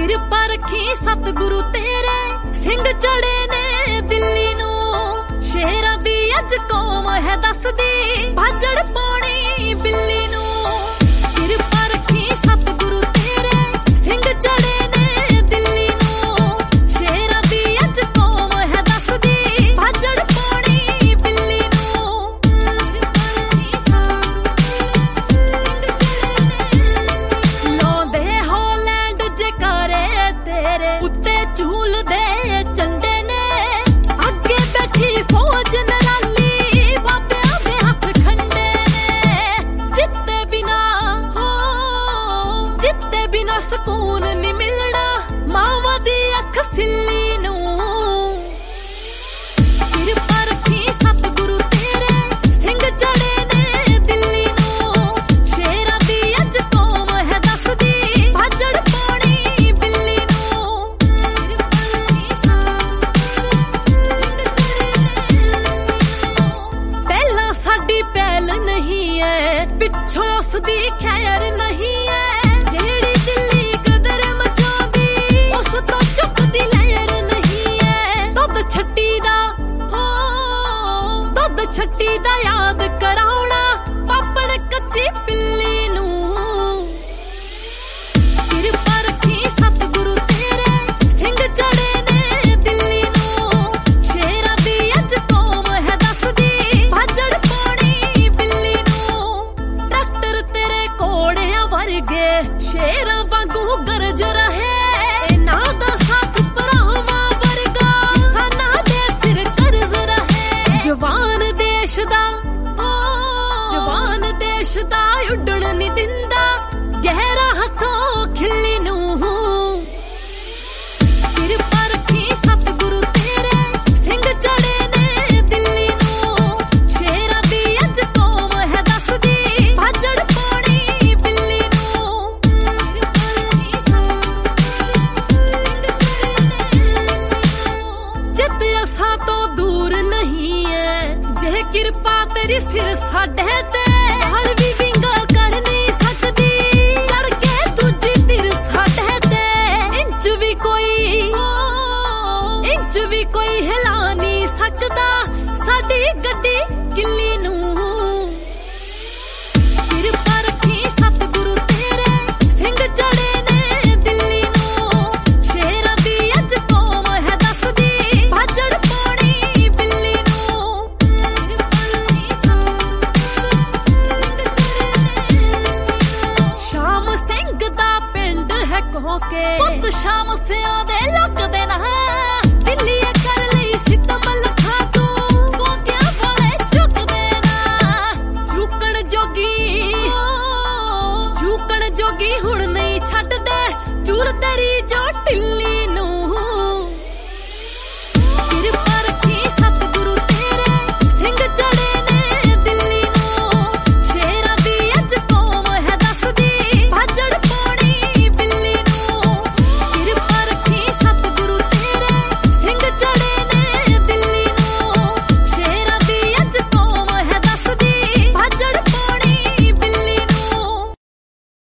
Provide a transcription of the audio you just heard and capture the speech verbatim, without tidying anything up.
ਕਿਰਪਾ ਰੱਖੀ ਸਤਿਗੁਰੂ ਤੇਰੇ ਸਿੰਘ ਚੜੇ ਨੇ ਦਿੱਲੀ ਨੂੰ। ਸ਼ੇਰਾਂ ਦੀ ਅੱਜ ਕੌਮ ਹੈ ਦੱਸਦੀ ਭਾਜੜ ਪਾਉਣੀ ਬਿੱਲੀ ਨੂੰ। ਕਿਰਪਾ ਰੱਖੀ ਸਤਿਗੁਰੂ ਤੇਰੇ ਸਿੰਘ ਚੜੇ ਨੇ ਦਿੱਲੀ ਨੂੰ। ਸ਼ੇਰਾਂ ਦੀ ਅੱਜ ਕੌਮ ਹੈ ਦੱਸਦੀ ਭਾਜੜ ਪਾਉਣੀ ਬਿੱਲੀ ਨੂੰ। ਕਿਰਪਾ ਰੱਖੀ ਸਤਿਗੁਰੂ ਤੇਰੇ ਸਿੰਘ ਚੜੇ ਨੇ ਲਾਉਂਦੇ ਹੋਲੈਂਡ ਜਕਾਰੇ ਤੇਰੇ ਉੱਤੇ ਝੂਲਦੇ ਝੰਡੇ ਨੇ। ਅੱਗੇ ਬੈਠੀ ਫੌਜ ਨਰਾਲੀ ਬਾਬਿਆਂ ਦੇ ਹੱਥ ਖੰਡੇ ਨੇ। ਜਿੱਤੇ ਬਿਨਾ ਹੋ ਜਿੱਤੇ ਬਿਨਾ ਸਕੂਨ ਨੀ ਮਿਲਣਾ ਮਾਵਾਂ ਦੀ ਅੱਖ ਸਿੱਲੀ ਨੂੰ। ਕਿਰਪਾ ਰੱਖੀ ਸਤਿਗੁਰੂ ਤੇਰੇ ਸਿੰਘ ਚੜੇ ਨੇ ਦਿੱਲੀ ਨੂੰ। ਸ਼ੇਰਾਂ ਦੀ ਅੱਜ ਕੌਮ ਹੈ ਦੱਸਦੀ ਭਾਜੜ ਪਾਉਣੀ ਬਿੱਲੀ ਨੂੰ। ਕਿਰਪਾ ਰੱਖੀ ਸਤਿਗੁਰੂ ਤੇਰੇ ਸਿੰਘ ਚੜੇ ਨੇ। ਪਹਿਲਾਂ ਸਾਡੀ ਪਹਿਲ ਨਹੀਂ ਐ ਪਿੱਛੋਂ ਉਸਦੀ ਖੈਰ ਨਹੀਂ ਐ। ਜਿਹੜੀ ਦਿੱਲੀ ਕਦਰ ਮਚਾਉਂਦੀ ਉਸ ਤੋਂ ਚੁੱਕਦੀ ਲਹਿਰ ਨਹੀਂ ਐ। ਦੁੱਧ ਛੱਟੀ ਦਾ ਹੋ ਦੁੱਧ ਛੱਟੀ ਦਾ ਯਾਦ ਕਰਾਉਣਾ ਪਾਪਣ ਕੱਚੀ ਪਿੱਲੀ ਨੂੰ। ਕਿਰਪਾ ਰੱਖੀ ਸਤਿਗੁਰੂ ਤੇਰੇ ਸਿੰਘ ਚੜੇ ਨੇ ਦਿੱਲੀ ਨੂੰ। ਸ਼ੇਰਾਂ ਦੀ ਅੱਜ ਕੌਮ ਹੈ ਦੱਸਦੀ ਭਾਜੜ ਪਾਉਣੀ ਬਿੱਲੀ ਨੂੰ। ਟਰੈਕਟਰ ਤੇਰੇ ਘੋੜਿਆਂ ਵਰਗੇ ਸ਼ੇਰਾਂ ਵਾਂਗੂ ਗਰਜ ਰਹੇ। ਇਹਨਾਂ ਦਾ ਸਾਥ ਭਰਾਵਾਂ ਵਰਗਾ ਕਿਸਾਨਾਂ ਦੇ ਸਿਰ ਕਰਜ਼ ਰਹੇ। ਜਵਾਨ ਦੇਸ਼ ਦਾ ਹੋ ਜਵਾਨ ਦੇਸ਼ ਦਾ ਉੱਡਣ ਨੀ ਦਿੰਦਾ ਗਹਿਰਾ ਹੱਥੋਂ ਖਿੱਲੀ ਨੂੰ। ਕਿਰਪਾ ਰੱਖੀ ਸਤਿਗੁਰੂ ਤੇਰੇ ਸਿੰਘ ਚੜੇ ਨੇ ਦਿੱਲੀ ਨੂੰ। ਸ਼ੇਰਾਂ ਦੀ ਅੱਜ ਕੌਮ ਹੈ ਦੱਸਦੀ ਭਾਜੜ ਪਾਉਣੀ ਬਿੱਲੀ ਨੂੰ। ਕਿਰਪਾ ਰੱਖੀ ਸਤਿਗੁਰੂ ਤੇਰੇ ਸਿੰਘ ਚੜੇ ਨੇ ਦਿੱਲੀ ਨੂੰ। ਜਿੱਤ ਅਸਾਂ ਤੋਂ ਦੂਰ ਨਹੀਂ ਐ ਜੇ ਕਿਰਪਾ ਤੇਰੀ ਸਿਰ ਸਾਡੇ ਤੇ। ਹਲ ਵੀ ਵਿੰਗਾ ਕਰ ਨਹੀਂ ਸਕਦੀ ਚੜ ਕੇ ਦੂਜੀ ਧਿਰ ਸਾਡੇ ਤੇ। ਇੰਚ ਵੀ ਕੋਈ ਇੰਚ ਵੀ ਕੋਈ ਹਿਲਾ ਨਹੀਂ ਸਕਦਾ ਸਾਡੀ ਗੱਡੀ